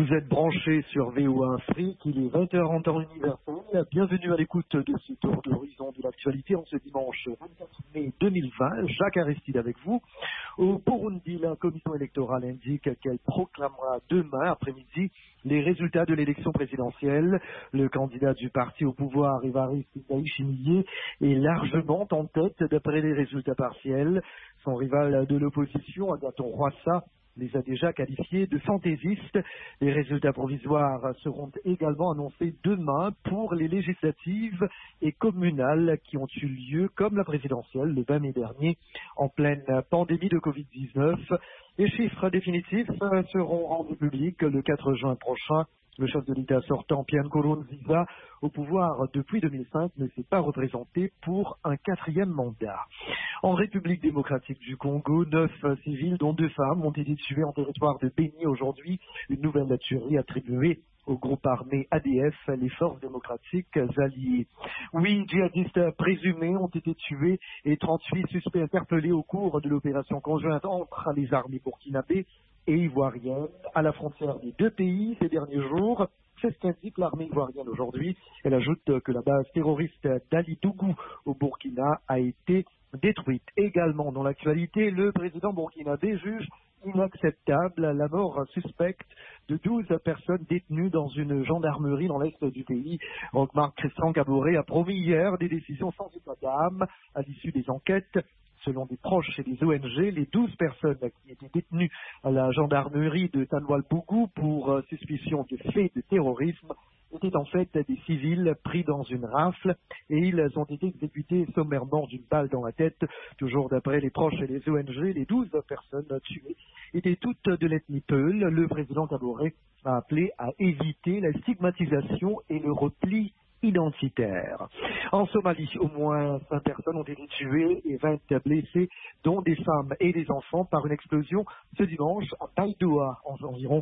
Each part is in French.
Vous êtes branchés sur VOA Afrique, il est 20 heures en temps universel. Bienvenue à l'écoute de ce tour d'horizon de l'actualité en ce dimanche 24 mai 2020. Jacques Aristide avec vous. Au Burundi, la commission électorale indique qu'elle proclamera demain après-midi les résultats de l'élection présidentielle. Le candidat du parti au pouvoir, Évariste Ndayishimiye, est largement en tête d'après les résultats partiels. Son rival de l'opposition, Agathon Rwasa, les a déjà qualifiés de fantaisistes. Les résultats provisoires seront également annoncés demain pour les législatives et communales qui ont eu lieu, comme la présidentielle, le 20 mai dernier, en pleine pandémie de Covid-19. Les chiffres définitifs seront rendus publics le 4 juin prochain. Le chef de l'État sortant, Pierre Nkurunziza, au pouvoir depuis 2005, ne s'est pas représenté pour un 4e mandat. En République démocratique du Congo, 9 civils, dont 2 femmes, ont été tués en territoire de Béni aujourd'hui. Une nouvelle tuerie attribuée au groupe armé ADF, les forces démocratiques alliées. 8 djihadistes présumés ont été tués et 38 suspects interpellés au cours de l'opération conjointe entre les armées burkinabées et ivoiriennes à la frontière des 2 pays ces derniers jours. C'est ce qu'indique l'armée ivoirienne aujourd'hui. Elle ajoute que la base terroriste d'Ali Dougou au Burkina a été détruite. Également dans l'actualité, le président burkinabé juge inacceptable la mort suspecte de 12 personnes détenues dans une gendarmerie dans l'est du pays. Roch-Marc Christian Kaboré a promis hier des décisions sans état d'âme à l'issue des enquêtes. Selon des proches et des ONG, les 12 personnes qui étaient détenues à la gendarmerie de Tanwal-Bougou pour suspicion de faits de terrorisme étaient en fait des civils pris dans une rafle et ils ont été exécutés sommairement d'une balle dans la tête. Toujours d'après les proches et les ONG, les 12 personnes tuées étaient toutes de l'ethnie Peul. Le président Kaboré a appelé à éviter la stigmatisation et le repli identitaire. En Somalie, au moins 5 personnes ont été tuées et 20 blessées, dont des femmes et des enfants, par une explosion ce dimanche à Baidoa, environ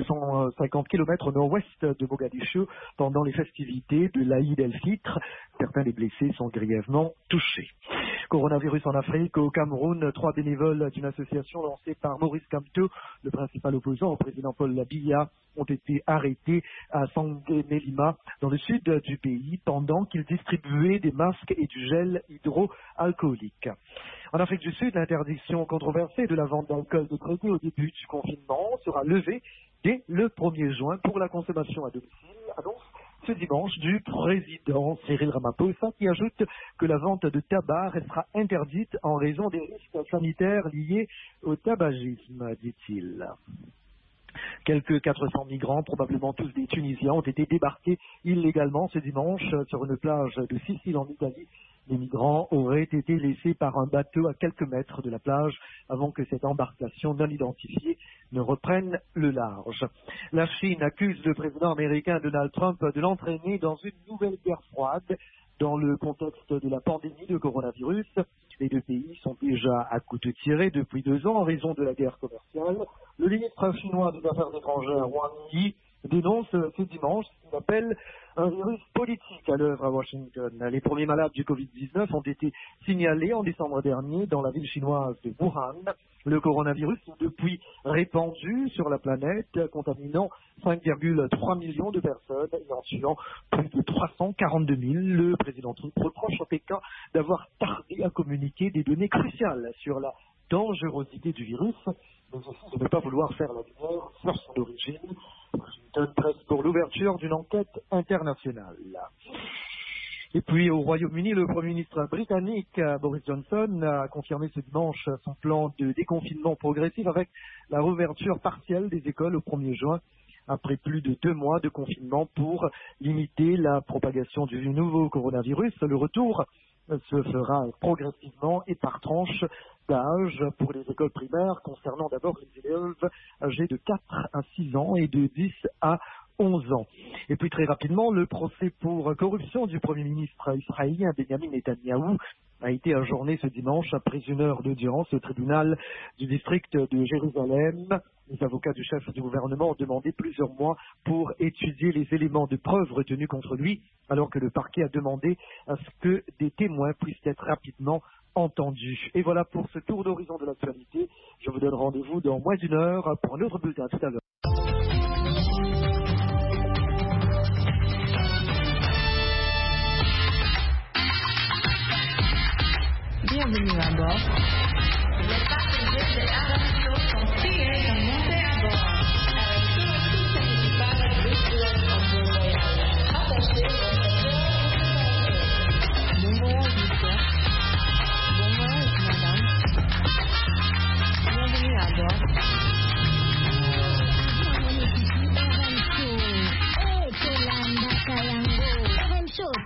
250 km au nord-ouest de Mogadiscio, pendant les festivités de l'Aïd el-Fitr. Certains des blessés sont grièvement touchés. Coronavirus en Afrique. Au Cameroun, 3 bénévoles d'une association lancée par Maurice Kamto, le principal opposant au président Paul Biya, ont été arrêtés à Sangué-Mélima, dans le sud du pays, pendant qu'ils distribuaient des masques et du gel hydroalcoolique. En Afrique du Sud, l'interdiction controversée de la vente d'alcool décrétée au début du confinement sera levée dès le 1er juin pour la consommation à domicile, annonce ce dimanche du président Cyril Ramaphosa, qui ajoute que la vente de tabac restera interdite en raison des risques sanitaires liés au tabagisme, dit-il. Quelques 400 migrants, probablement tous des Tunisiens, ont été débarqués illégalement ce dimanche sur une plage de Sicile en Italie. Les migrants auraient été laissés par un bateau à quelques mètres de la plage avant que cette embarcation non identifiée ne reprenne le large. La Chine accuse le président américain Donald Trump de l'entraîner dans une nouvelle guerre froide dans le contexte de la pandémie de coronavirus. Les 2 pays sont déjà à couteau tiré depuis 2 ans en raison de la guerre commerciale. Le ministre chinois des Affaires étrangères, Wang Yi, dénonce ce dimanche ce qu'il appelle un virus politique à l'œuvre à Washington. Les premiers malades du Covid-19 ont été signalés en décembre dernier dans la ville chinoise de Wuhan. Le coronavirus est depuis répandu sur la planète, contaminant 5,3 millions de personnes et en tuant plus de 342 000. Le président Trump reproche à Pékin d'avoir tardé à communiquer des données cruciales sur la dangerosité du virus, mais aussi de ne pas vouloir faire la lumière sur son origine. Washington presse pour l'ouverture d'une enquête internationale. Et puis au Royaume-Uni, le Premier ministre britannique Boris Johnson a confirmé ce dimanche son plan de déconfinement progressif avec la réouverture partielle des écoles au 1er juin. Après plus de 2 mois de confinement pour limiter la propagation du nouveau coronavirus, le retour se fera progressivement et par tranche d'âge pour les écoles primaires, concernant d'abord les élèves âgés de 4 à 6 ans et de 10 à 11 ans. Et puis très rapidement, le procès pour corruption du Premier ministre israélien Benjamin Netanyahou a été ajourné ce dimanche après une heure d'audience au tribunal du district de Jérusalem. Les avocats du chef du gouvernement ont demandé plusieurs mois pour étudier les éléments de preuve retenus contre lui, alors que le parquet a demandé à ce que des témoins puissent être rapidement entendus. Et voilà pour ce tour d'horizon de l'actualité. Je vous donne rendez-vous dans moins d'1 heure pour un autre bulletin. À tout à l'heure.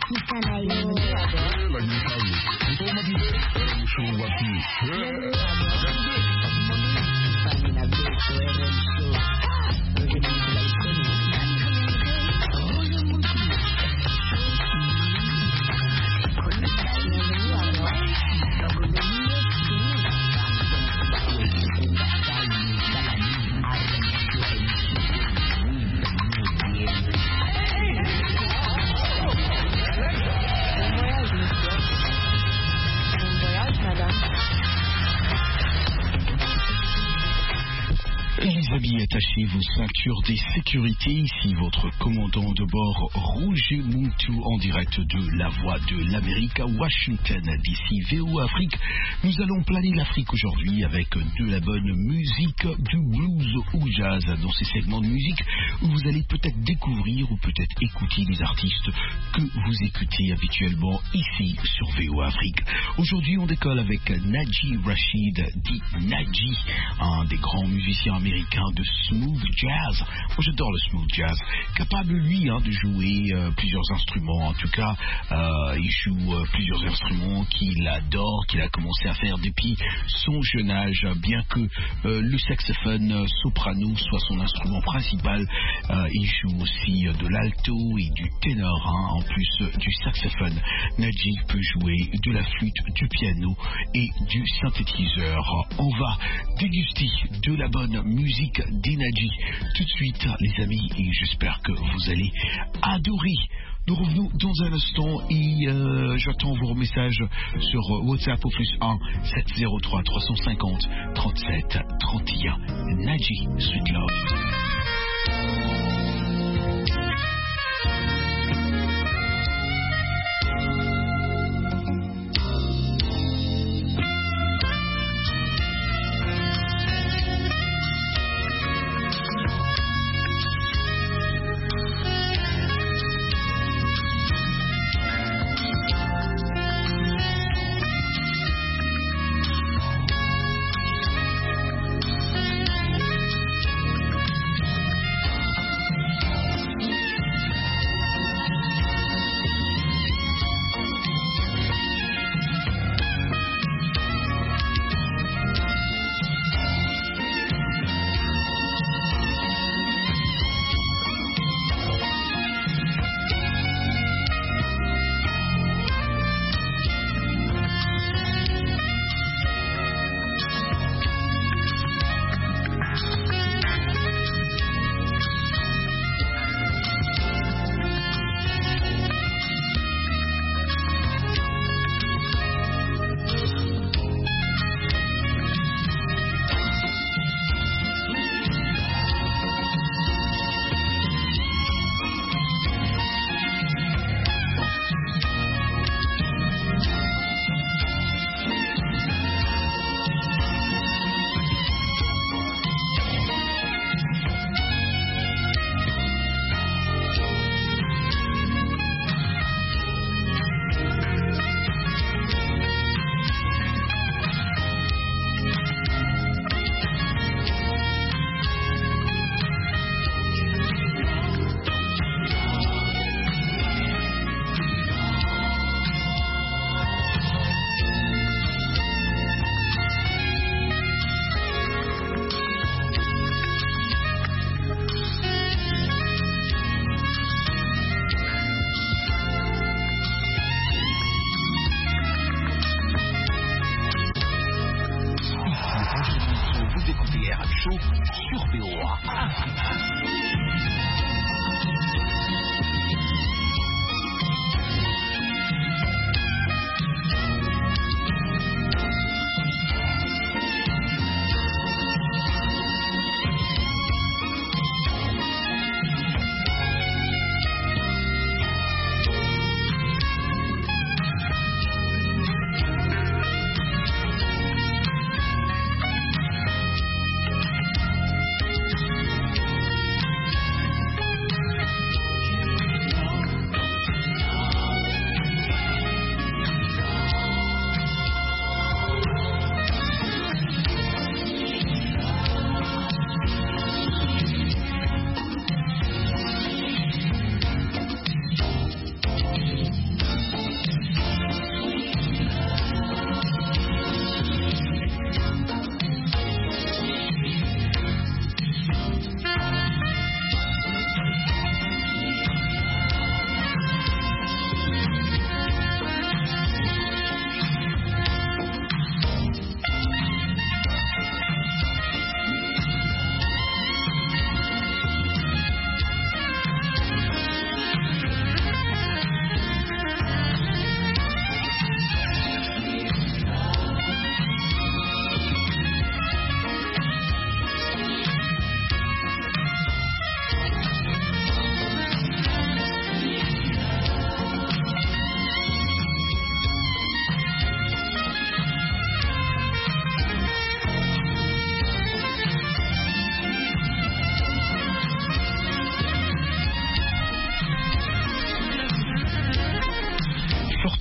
Attachez vos ceintures des sécurités. Ici votre commandant de bord Roger Muntu en direct de la Voix de l'Amérique à Washington d'ici VO Afrique. Nous allons planer l'Afrique aujourd'hui avec de la bonne musique, du blues ou jazz dans ces segments de musique où vous allez peut-être découvrir ou peut-être écouter des artistes que vous écoutez habituellement ici sur VO Afrique. Aujourd'hui on décolle avec Naji Rashid, dit Naji, un des grands musiciens américains de smooth jazz. Moi j'adore le smooth jazz, capable lui de jouer plusieurs instruments. En tout cas il joue plusieurs instruments qu'il adore, qu'il a commencé à faire depuis son jeune âge, bien que le saxophone soprano soit son instrument principal. Il joue aussi de l'alto et du ténor, en plus du saxophone. Naji peut jouer de la flûte, du piano et du synthétiseur. On va déguster de la bonne musique d'Naji tout de suite les amis, et j'espère que vous allez adorer. Nous revenons dans un instant et j'attends vos messages sur WhatsApp au +1 703 350 37 31. Naji, Sweet Love.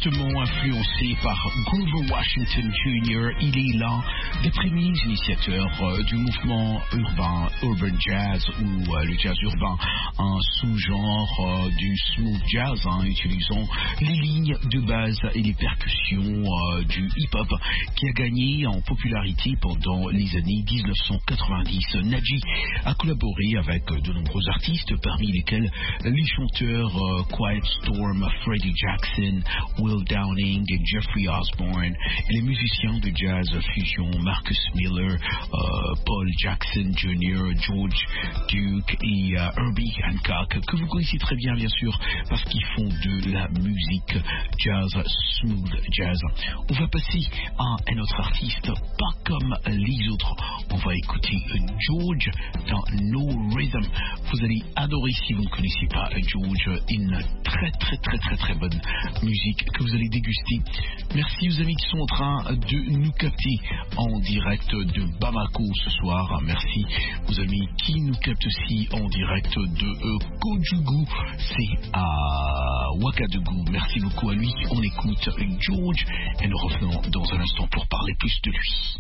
fortement influencé par Grover Washington Jr. Il est l'un des premiers initiateurs du mouvement urban jazz ou le jazz urbain, un sous-genre du smooth jazz, utilisant les lignes de base et les percussions du hip-hop, qui a gagné en popularité pendant les années 1990. Naji a collaboré avec de nombreux artistes, parmi lesquels les chanteurs Quiet Storm, Freddie Jackson, Will Downing et Jeffrey Osborne, et les musiciens de jazz fusion Marcus Miller, Paul Jackson Jr., George Duke et Herbie Hancock, que vous connaissez très bien sûr parce qu'ils font de la musique jazz, smooth jazz. On va passer à un autre artiste, pas comme les autres. On va écouter George dans No Rhythm. Vous allez adorer si vous ne connaissez pas George, une très bonne musique que vous allez déguster. Merci aux amis qui sont en train de nous capter en direct de Bamako ce soir. Merci aux amis qui nous captent aussi en direct de Kojugu, c'est à Ouagadougou. Merci beaucoup à lui. On écoute George et nous revenons dans un instant pour parler plus de lui.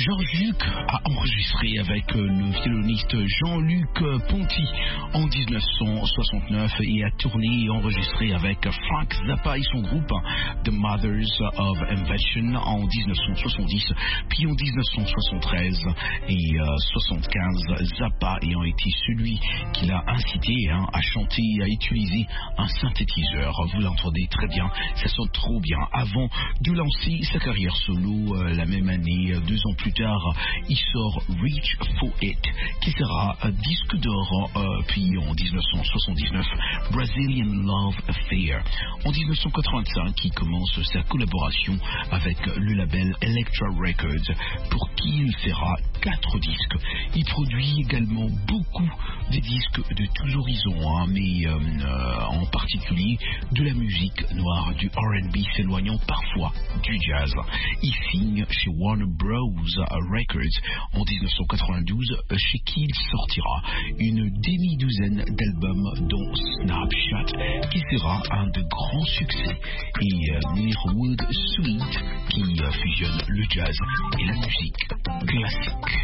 George Duke a enregistré avec le violoniste Jean-Luc Ponty en 1969 et a tourné et enregistré avec Frank Zappa et son groupe The Mothers of Invention en 1970, puis en 1973 et 75, Zappa ayant été celui qui l'a incité à chanter et à utiliser un synthétiseur. Vous l'entendez très bien, ça sonne trop bien. Avant de lancer sa carrière solo, la même année, 2 ans plus tard, il sort Reach for It, qui sera un disque d'or, puis en 1979, Brazilian Love Affair. En 1985, il commence sa collaboration avec le label Elektra Records, pour qui il fera 4 disques. Il produit également beaucoup des disques de tous horizons, mais en particulier de la musique noire, du R&B, s'éloignant parfois du jazz. Il signe chez Warner Bros. Records en 1992, chez qui il sortira une demi-douzaine d'albums, dont Snapshot, qui sera un de grands succès, et Mirwood Suite, qui fusionne le jazz et la musique classique.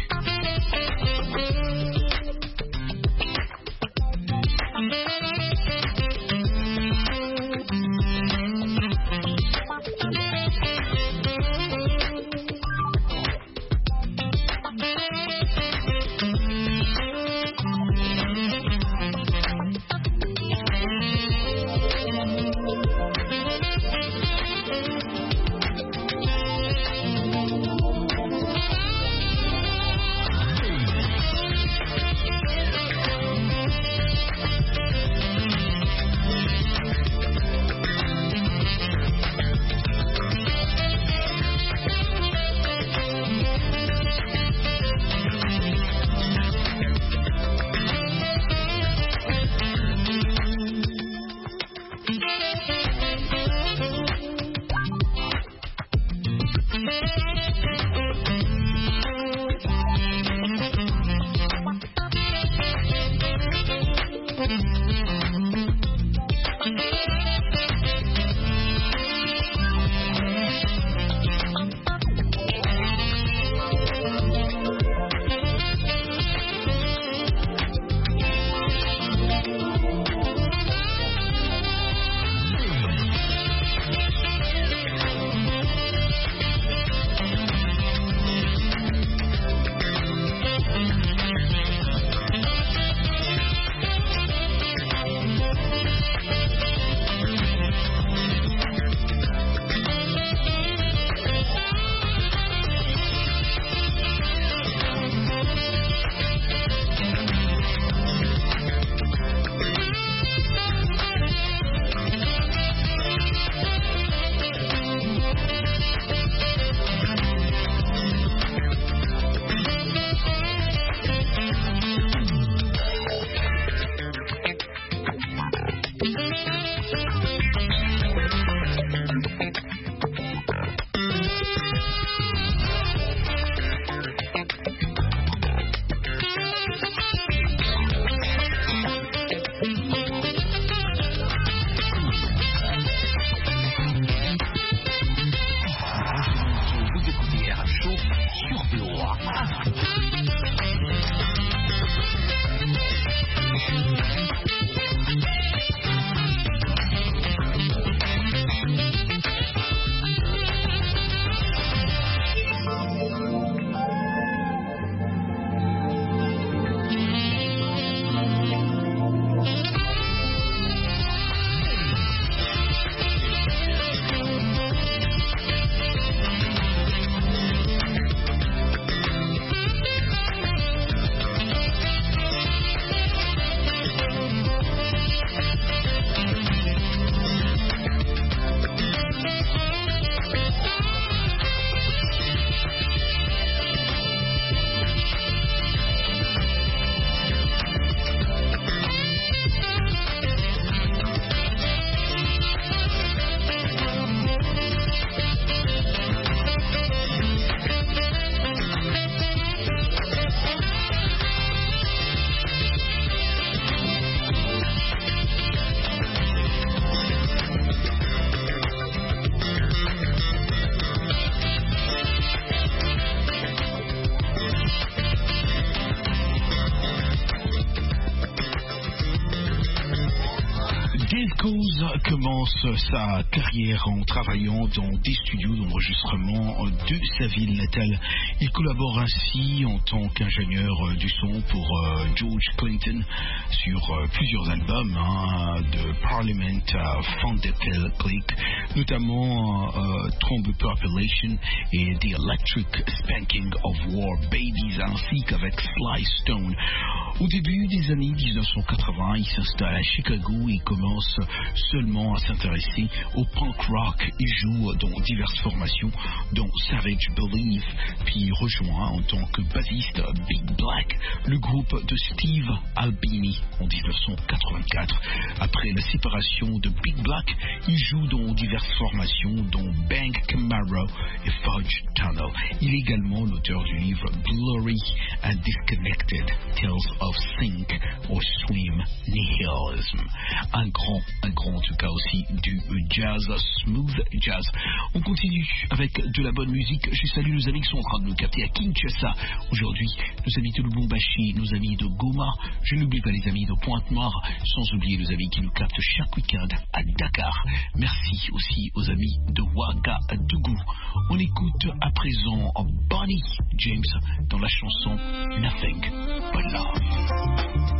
Rose commence sa carrière en travaillant dans des studios d'enregistrement de sa ville natale. Il collabore ainsi en tant qu'ingénieur du son pour George Clinton sur plusieurs albums de Parliament, Foundation Click, notamment Trombe Population et The Electric Spanking of War Babies, ainsi qu'avec Sly Stone. Au début des années 1980, il s'installe à Chicago et commence seulement à s'intéresser au punk rock. Il joue dans diverses formations, dont Savage Belief, puis rejoint en tant que bassiste Big Black, le groupe de Steve Albini en 1984. Après la séparation de Big Black, il joue dans diverses formations, dont Bang Camaro et Fudge Tunnel. Il est également l'auteur du livre Blurry and Disconnected, Tales of Think or Swim Nihilism. Un grand en tout cas aussi du jazz, smooth jazz. On continue avec de la bonne musique. Je salue nos amis qui sont en train de nous capter à Kinshasa aujourd'hui, nos amis de Lubumbashi, nos amis de Goma. Je n'oublie pas les amis de Pointe-Noire, sans oublier nos amis qui nous captent chaque week-end à Dakar. Merci aussi aux amis de Ouagadougou. On écoute à présent Bonnie James dans la chanson Nothing But Love.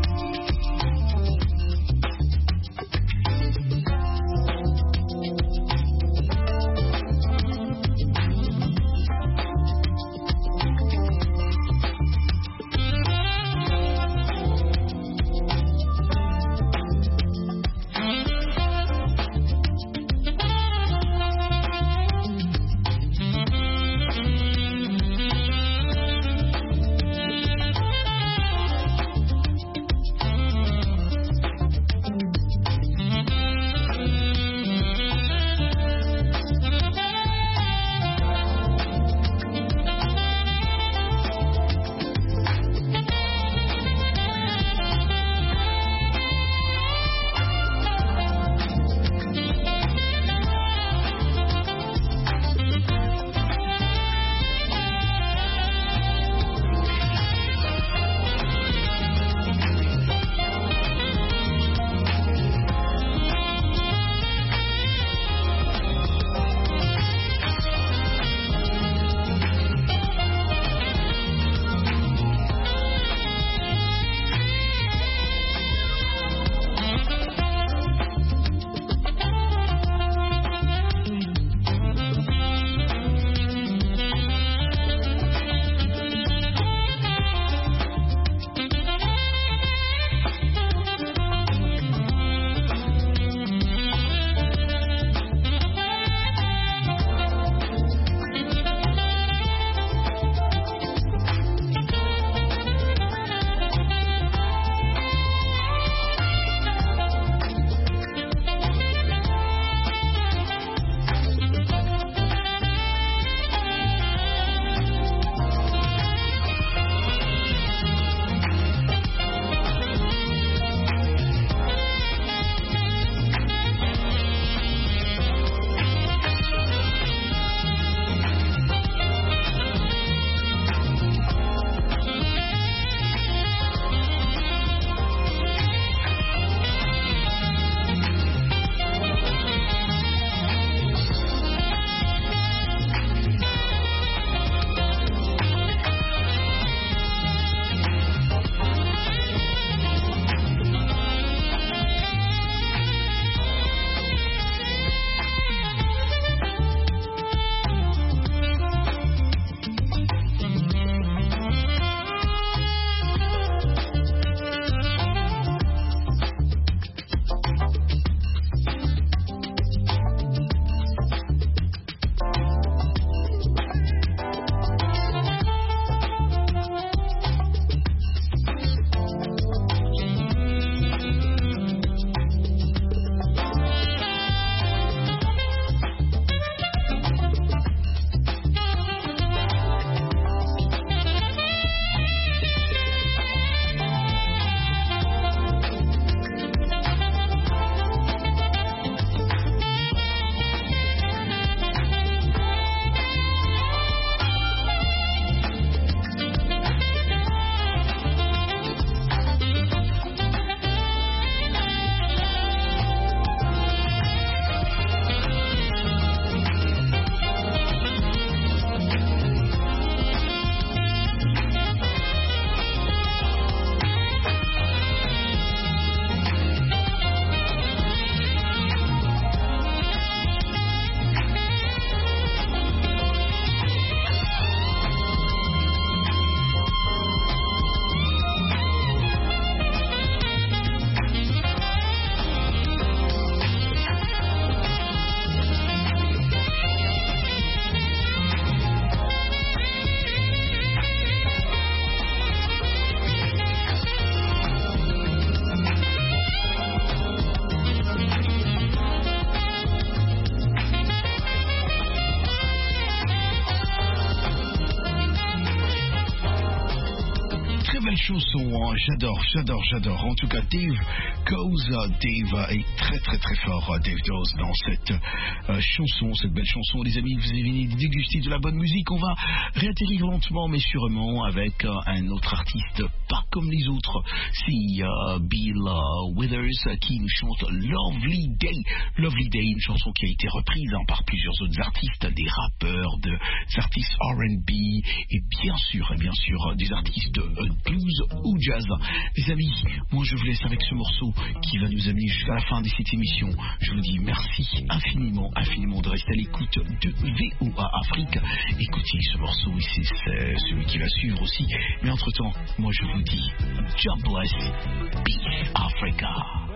belle chanson, hein. J'adore. En tout cas, Dave est très fort, Dave Dawes, dans cette chanson, cette belle chanson. Les amis, vous avez dégusté de la bonne musique. On va réatterrir lentement mais sûrement avec un autre artiste pas comme les autres. C'est Bill Withers qui nous chante Lovely Day, une chanson qui a été reprise par plusieurs autres artistes, des rappeurs, des artistes R&B et bien sûr des artistes blues ou jazz. Les amis, moi je vous laisse avec ce morceau qui va nous amener jusqu'à la fin de cette émission. Je vous dis merci infiniment de rester à l'écoute de VOA Afrique. Écoutez ce morceau ici, c'est celui qui va suivre aussi. Mais entre temps, moi je vous dis God bless, peace Africa.